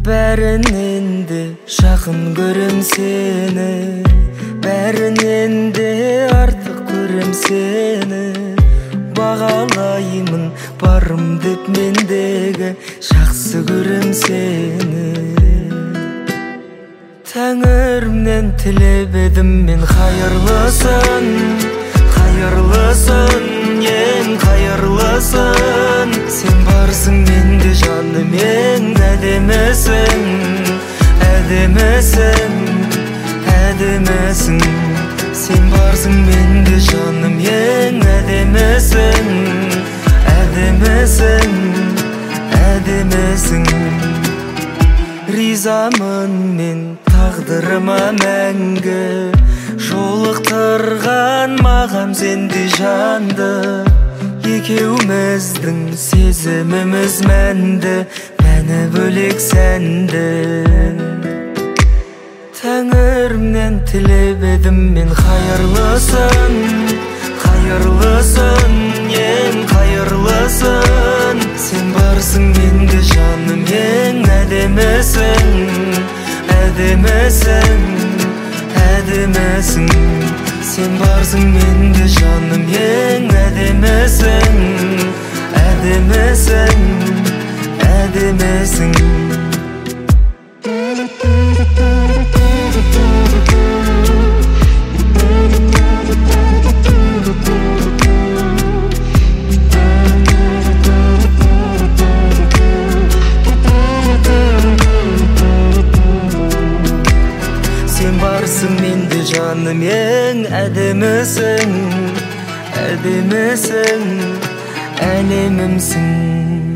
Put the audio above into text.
Бәрінен де жақын көрем сені, бәрінен де артық көрем сені. Бағалаймын барым деп мендегі, жақсы көрем сені. Тәңірімнен тілеп едім мен қайырлысын, қайырлысын, ең қайырлысын. Сен барсың менде жаным ең әдемісің, әдемісің, әдемісің. Сен барсың менде жаным ең әдемісің, әдемісің, әдемісің. Ризамын мен тағдырыма мәңгі, жолықтырған маған сендей жанды. Екеуміздің сезіміміз мәнді, мәні бөлек сәнді. Тәңірімнен тілеп едім мен қайырлысын, қайырлысын, ең қайырлысын. Сен барсың менде жаным ең әдемісің, әдемісің, әдемісің. Сен барсың менде жаным ең әдемісің, әдемісің, әдемісің. Сен барсың менде жаным ең әдемісің, әдемісің, әлемімсің.